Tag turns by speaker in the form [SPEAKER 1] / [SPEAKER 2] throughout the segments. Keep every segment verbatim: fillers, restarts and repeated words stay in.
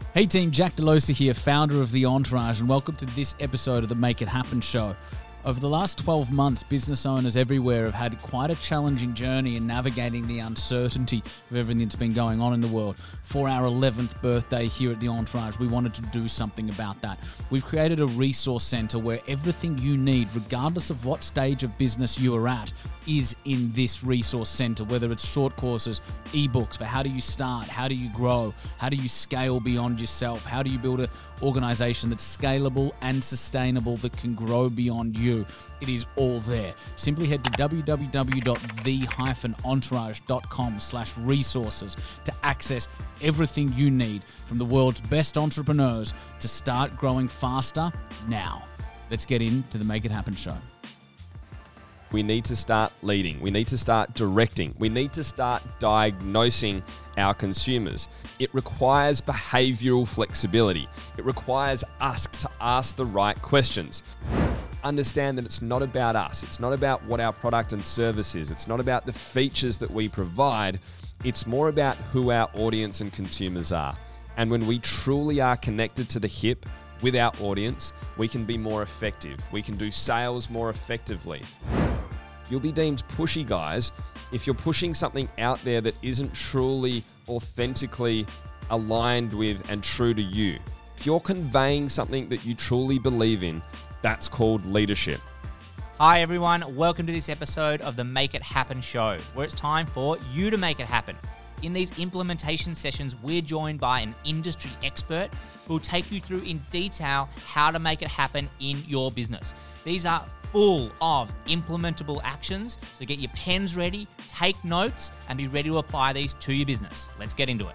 [SPEAKER 1] Hey team, Jack Delosa here, founder of The Entourage, and welcome to this episode of the Make It Happen show. Over the last twelve months, business owners everywhere have had quite a challenging journey in navigating the uncertainty of everything that's been going on in the world. For our eleventh birthday here at The Entourage, we wanted to do something about that. We've created a resource center where everything you need, regardless of what stage of business you are at, is in this resource center, whether it's short courses, ebooks for how do you start, how do you grow, how do you scale beyond yourself, how do you build an organization that's scalable and sustainable that can grow beyond you. It is all there. Simply head to w w w dot the entourage dot com slash resources to access everything you need from the world's best entrepreneurs to start growing faster now. Let's get into the Make It Happen show.
[SPEAKER 2] We need to start leading. We need to start directing. We need to start diagnosing our consumers. It requires behavioral flexibility. It requires us to ask the right questions. Understand that it's not about us. It's not about what our product and service is. It's not about the features that we provide. It's more about who our audience and consumers are. And when we truly are connected to the hip with our audience, we can be more effective. We can do sales more effectively. You'll be deemed pushy, guys, if you're pushing something out there that isn't truly, authentically aligned with and true to you. If you're conveying something that you truly believe in, that's called leadership.
[SPEAKER 3] Hi everyone, welcome to this episode of the Make It Happen show, where it's time for you to make it happen. In these implementation sessions, we're joined by an industry expert who will take you through in detail how to make it happen in your business. These are full of implementable actions, so get your pens ready, take notes, and be ready to apply these to your business. Let's get into it.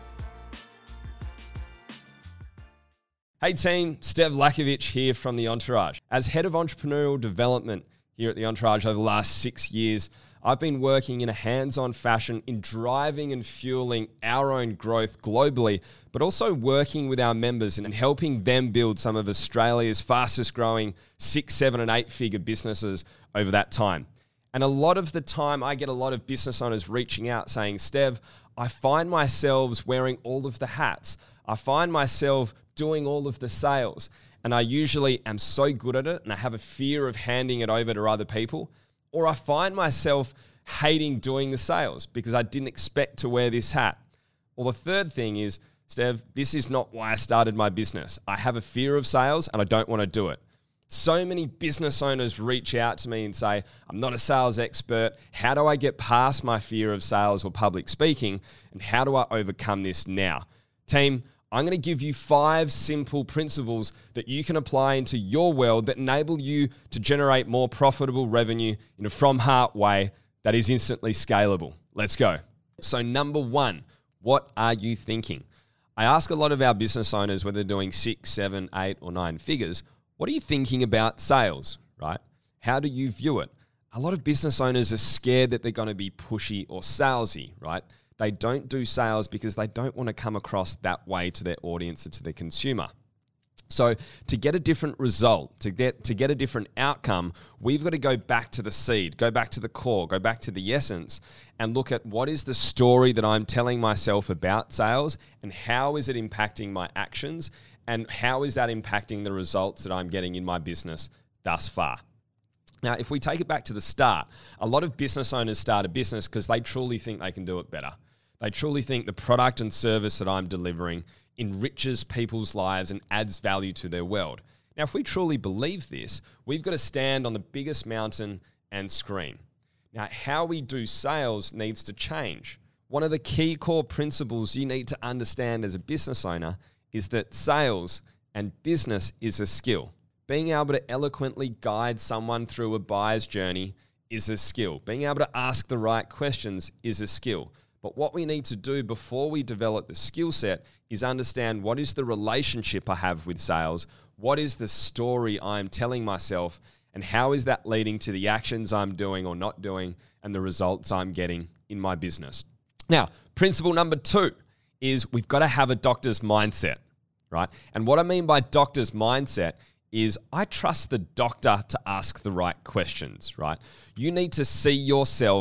[SPEAKER 2] Hey team, Stev Lakovic here from The Entourage. As head of entrepreneurial development here at The Entourage over the last six years, I've been working in a hands-on fashion in driving and fueling our own growth globally, but also working with our members and helping them build some of Australia's fastest growing six, seven, and eight figure businesses over that time. And a lot of the time I get a lot of business owners reaching out saying, Stev, I find myself wearing all of the hats. I find myself doing all of the sales. And I usually am so good at it and I have a fear of handing it over to other people. Or I find myself hating doing the sales because I didn't expect to wear this hat. Well, the third thing is, Stev, this is not why I started my business. I have a fear of sales and I don't want to do it. So many business owners reach out to me and say, I'm not a sales expert. How do I get past my fear of sales or public speaking? And how do I overcome this now? Team, I'm going to give you five simple principles that you can apply into your world that enable you to generate more profitable revenue in a from-heart way that is instantly scalable. Let's go. So number one, what are you thinking? I ask a lot of our business owners, whether they're doing six, seven, eight, or nine figures, what are you thinking about sales, right? How do you view it? A lot of business owners are scared that they're going to be pushy or salesy, right? They don't do sales because they don't want to come across that way to their audience and to their consumer. So to get a different result, to get to get a different outcome, we've got to go back to the seed, go back to the core, go back to the essence and look at what is the story that I'm telling myself about sales and how is it impacting my actions and how is that impacting the results that I'm getting in my business thus far. Now, if we take it back to the start, a lot of business owners start a business because they truly think they can do it better. They truly think the product and service that I'm delivering enriches people's lives and adds value to their world. Now, if we truly believe this, we've got to stand on the biggest mountain and scream. Now, how we do sales needs to change. One of the key core principles you need to understand as a business owner is that sales and business is a skill. Being able to eloquently guide someone through a buyer's journey is a skill. Being able to ask the right questions is a skill. But what we need to do before we develop the skill set is understand what is the relationship I have with sales, what is the story I'm telling myself, and how is that leading to the actions I'm doing or not doing and the results I'm getting in my business. Now, principle number two is we've got to have a doctor's mindset, right? And what I mean by doctor's mindset is I trust the doctor to ask the right questions, right? You need to see yourself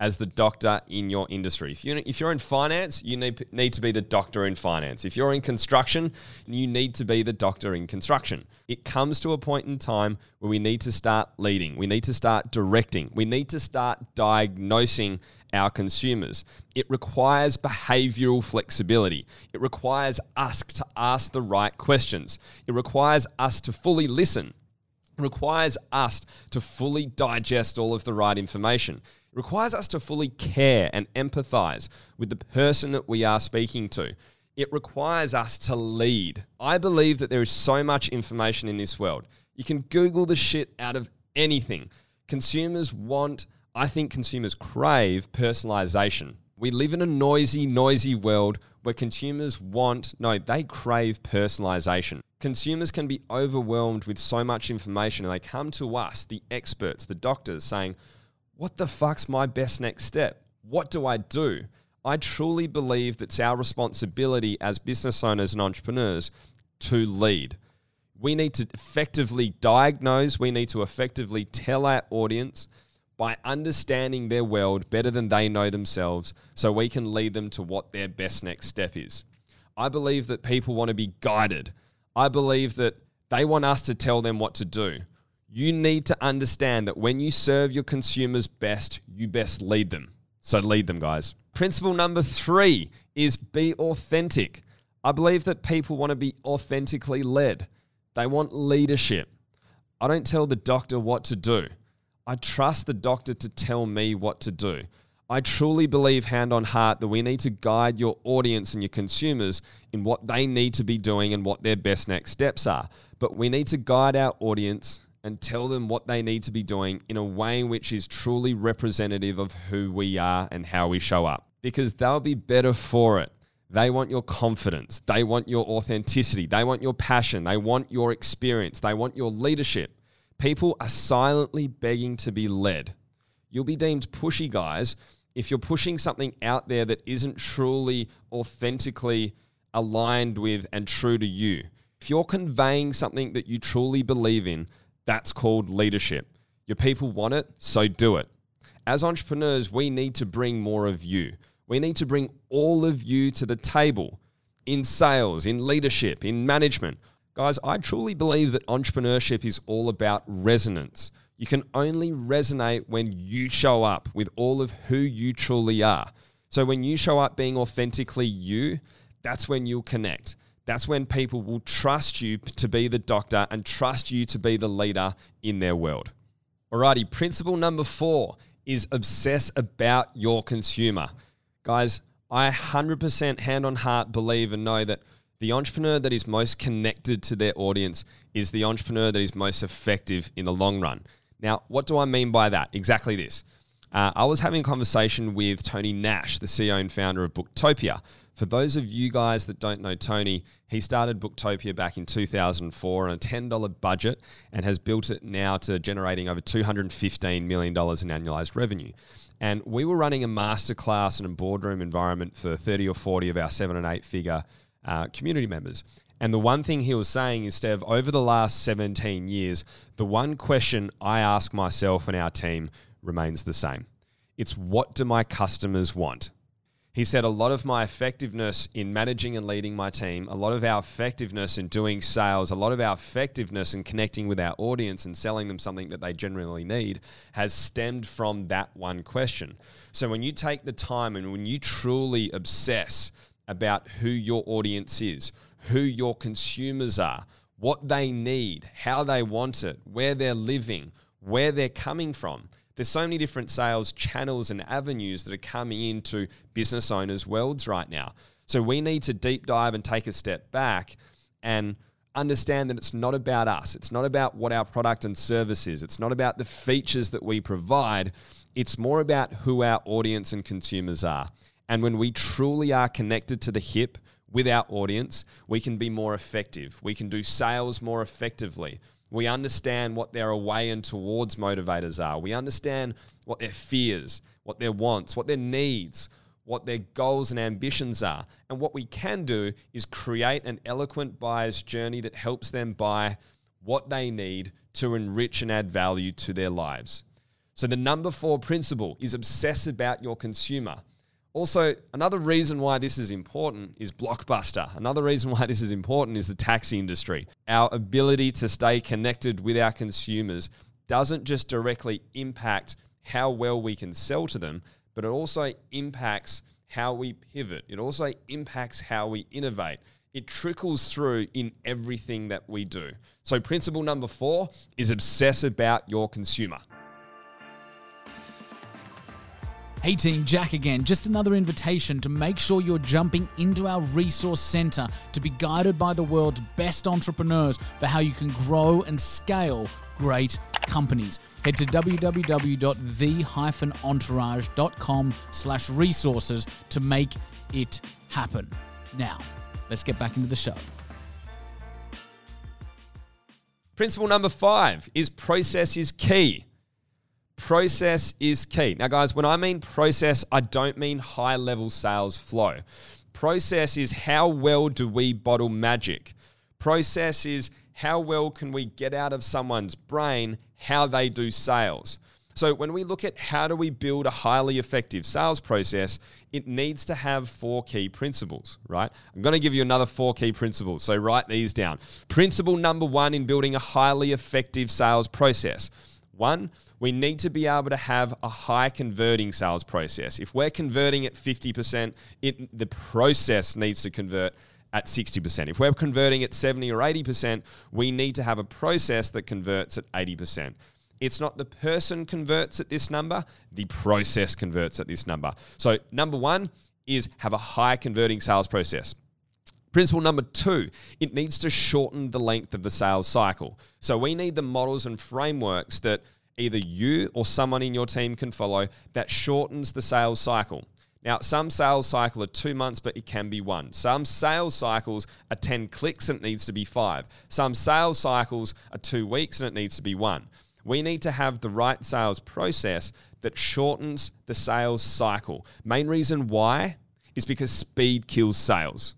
[SPEAKER 2] as the doctor in your industry. If you're, if you're in finance, you need, need to be the doctor in finance. If you're in construction, you need to be the doctor in construction. It comes to a point in time where we need to start leading. We need to start directing. We need to start diagnosing our consumers. It requires behavioral flexibility. It requires us to ask the right questions. It requires us to fully listen. It requires us to fully digest all of the right information. It requires us to fully care and empathize with the person that we are speaking to. It requires us to lead. I believe that there is so much information in this world. You can Google the shit out of anything. Consumers want, I think consumers crave personalization. We live in a noisy, noisy world where consumers want, no, they crave personalization. Consumers can be overwhelmed with so much information and they come to us, the experts, the doctors, saying, what the fuck's my best next step? What do I do? I truly believe that it's our responsibility as business owners and entrepreneurs to lead. We need to effectively diagnose, we need to effectively tell our audience by understanding their world better than they know themselves so we can lead them to what their best next step is. I believe that people want to be guided. I believe that they want us to tell them what to do. You need to understand that when you serve your consumers best, you best lead them. So lead them, guys. Principle number three is be authentic. I believe that people want to be authentically led. They want leadership. I don't tell the doctor what to do. I trust the doctor to tell me what to do. I truly believe, hand on heart, that we need to guide your audience and your consumers in what they need to be doing and what their best next steps are. But we need to guide our audience and tell them what they need to be doing in a way which is truly representative of who we are and how we show up. Because they'll be better for it. They want your confidence. They want your authenticity. They want your passion. They want your experience. They want your leadership. People are silently begging to be led. You'll be deemed pushy, guys, if you're pushing something out there that isn't truly authentically aligned with and true to you. If you're conveying something that you truly believe in, that's called leadership. Your people want it, so do it. As entrepreneurs, we need to bring more of you. We need to bring all of you to the table in sales, in leadership, in management. Guys, I truly believe that entrepreneurship is all about resonance. You can only resonate when you show up with all of who you truly are. So when you show up being authentically you, that's when you'll connect. That's when people will trust you to be the doctor and trust you to be the leader in their world. Alrighty, principle number four is obsess about your consumer. Guys, I one hundred percent hand on heart believe and know that the entrepreneur that is most connected to their audience is the entrepreneur that is most effective in the long run. Now, what do I mean by that? Exactly this. Uh, I was having a conversation with Tony Nash, the C E O and founder of Booktopia. For those of you guys that don't know Tony, he started Booktopia back in two thousand four on a ten dollars budget and has built it now to generating over two hundred fifteen million dollars in annualized revenue. And we were running a masterclass in a boardroom environment for thirty or forty of our seven and eight figure uh, community members. And the one thing he was saying is, Steph, over the last seventeen years, the one question I ask myself and our team remains the same. It's, what do my customers want? He said a lot of my effectiveness in managing and leading my team, a lot of our effectiveness in doing sales, a lot of our effectiveness in connecting with our audience and selling them something that they genuinely need has stemmed from that one question. So when you take the time and when you truly obsess about who your audience is, who your consumers are, what they need, how they want it, where they're living, where they're coming from, there's so many different sales channels and avenues that are coming into business owners' worlds right now. So we need to deep dive and take a step back and understand that it's not about us. It's not about what our product and service is. It's not about the features that we provide. It's more about who our audience and consumers are. And when we truly are connected to the hip with our audience, we can be more effective. We can do sales more effectively. We understand what their away and towards motivators are. We understand what their fears, what their wants, what their needs, what their goals and ambitions are. And what we can do is create an eloquent buyer's journey that helps them buy what they need to enrich and add value to their lives. So the number four principle is obsess about your consumer. Also, another reason why this is important is Blockbuster. Another reason why this is important is the taxi industry. Our ability to stay connected with our consumers doesn't just directly impact how well we can sell to them, but it also impacts how we pivot. It also impacts how we innovate. It trickles through in everything that we do. So principle number four is obsess about your consumer.
[SPEAKER 1] Hey team, Jack again. Just another invitation to make sure you're jumping into our resource center to be guided by the world's best entrepreneurs for how you can grow and scale great companies. Head to w w w dot the dash entourage dot com slash resources to make it happen. Now, let's get back into the show.
[SPEAKER 2] Principle number five is process is key. Process is key. Now, guys, when I mean process, I don't mean high-level sales flow. Process is how well do we bottle magic. Process is how well can we get out of someone's brain how they do sales. So when we look at how do we build a highly effective sales process, it needs to have four key principles, right? I'm going to give you another four key principles, so write these down. Principle number one in building a highly effective sales process. One, we need to be able to have a high converting sales process. If we're converting at fifty percent, it, the process needs to convert at sixty percent. If we're converting at seventy or eighty percent, we need to have a process that converts at eighty percent. It's not the person converts at this number, the process converts at this number. So number one is have a high converting sales process. Principle number two, it needs to shorten the length of the sales cycle. So we need the models and frameworks that either you or someone in your team can follow that shortens the sales cycle. Now, some sales cycle are two months, but it can be one. Some sales cycles are ten clicks and it needs to be five. Some sales cycles are two weeks and it needs to be one. We need to have the right sales process that shortens the sales cycle. Main reason why is because speed kills sales.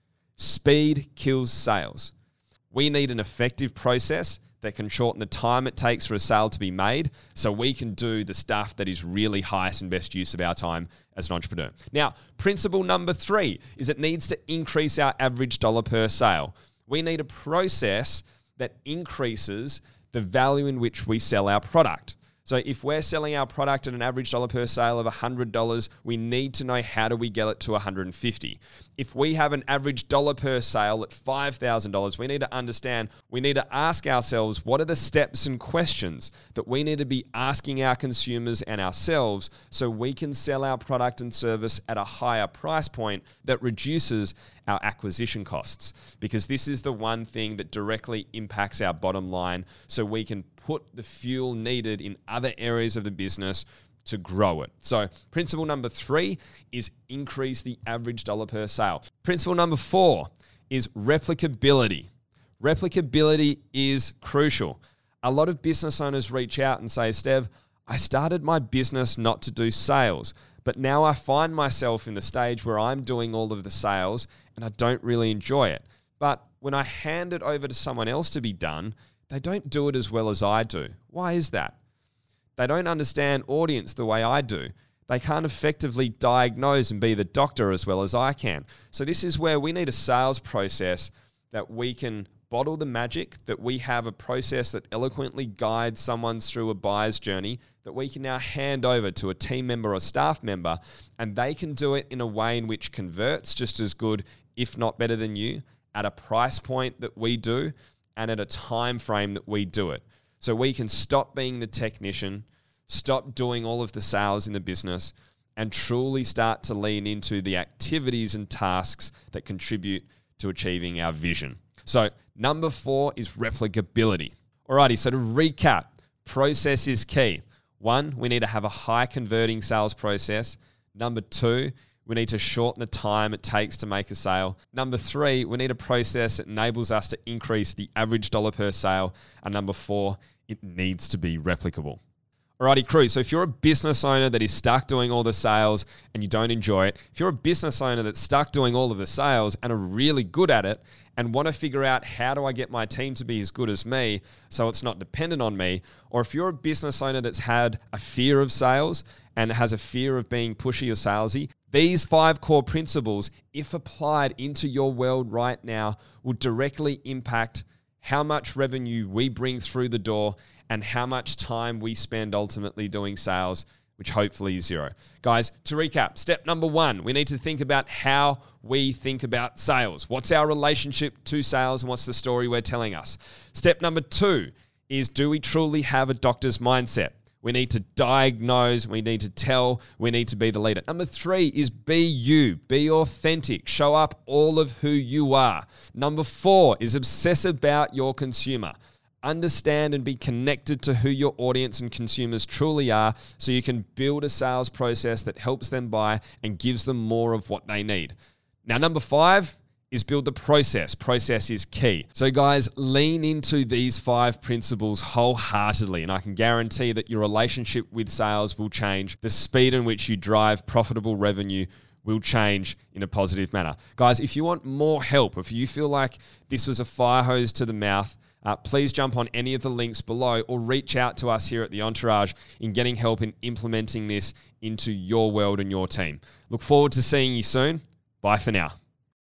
[SPEAKER 2] Speed kills sales. We need an effective process that can shorten the time it takes for a sale to be made so we can do the stuff that is really highest and best use of our time as an entrepreneur. Now, principle number three is it needs to increase our average dollar per sale. We need a process that increases the value in which we sell our product. So if we're selling our product at an average dollar per sale of one hundred dollars, we need to know how do we get it to one hundred fifty dollars. If we have an average dollar per sale at five thousand dollars, we need to understand, we need to ask ourselves, what are the steps and questions that we need to be asking our consumers and ourselves so we can sell our product and service at a higher price point that reduces our acquisition costs, because this is the one thing that directly impacts our bottom line so we can put the fuel needed in other areas of the business to grow it. So principle number three is increase the average dollar per sale. Principle number four is replicability. Replicability is crucial. A lot of business owners reach out and say, Stev, I started my business not to do sales, but now I find myself in the stage where I'm doing all of the sales and I don't really enjoy it. But when I hand it over to someone else to be done, they don't do it as well as I do. Why is that? They don't understand audience the way I do. They can't effectively diagnose and be the doctor as well as I can. So this is where we need a sales process that we can bottle the magic, that we have a process that eloquently guides someone through a buyer's journey that we can now hand over to a team member or staff member, and they can do it in a way in which converts just as good, if not better than you, at a price point that we do and at a time frame that we do it. So we can stop being the technician, stop doing all of the sales in the business, and truly start to lean into the activities and tasks that contribute to achieving our vision. So number four is replicability. Alrighty, so to recap, process is key. One, we need to have a high converting sales process. Number two, we need to shorten the time it takes to make a sale. Number three, we need a process that enables us to increase the average dollar per sale. And number four, it needs to be replicable. Alrighty, crew. So if you're a business owner that is stuck doing all the sales and you don't enjoy it, if you're a business owner that's stuck doing all of the sales and are really good at it and want to figure out how do I get my team to be as good as me so it's not dependent on me, or if you're a business owner that's had a fear of sales and has a fear of being pushy or salesy, these five core principles, if applied into your world right now, will directly impact how much revenue we bring through the door and how much time we spend ultimately doing sales, which hopefully is zero. Guys, to recap, step number one, we need to think about how we think about sales. What's our relationship to sales and what's the story we're telling us? Step number two is, do we truly have a doctor's mindset? We need to diagnose, we need to tell, we need to be the leader. Number three is be you, be authentic, show up all of who you are. Number four is obsess about your consumer. Understand and be connected to who your audience and consumers truly are so you can build a sales process that helps them buy and gives them more of what they need. Now, number five is build the process. Process is key. So guys, lean into these five principles wholeheartedly, and I can guarantee that your relationship with sales will change. The speed in which you drive profitable revenue will change in a positive manner. Guys, if you want more help, if you feel like this was a fire hose to the mouth, Uh, please jump on any of the links below or reach out to us here at The Entourage in getting help in implementing this into your world and your team. Look forward to seeing you soon. Bye for now.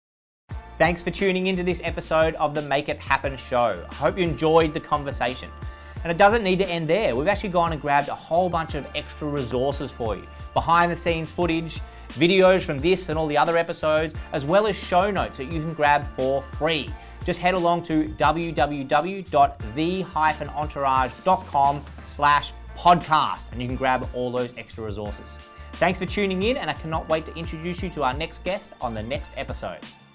[SPEAKER 3] Thanks for tuning into this episode of the Make It Happen show. I hope you enjoyed the conversation. And it doesn't need to end there. We've actually gone and grabbed a whole bunch of extra resources for you. Behind the scenes footage, videos from this and all the other episodes, as well as show notes that you can grab for free. Just head along to w w w dot the entourage dot com slash podcast and you can grab all those extra resources. Thanks for tuning in, and I cannot wait to introduce you to our next guest on the next episode.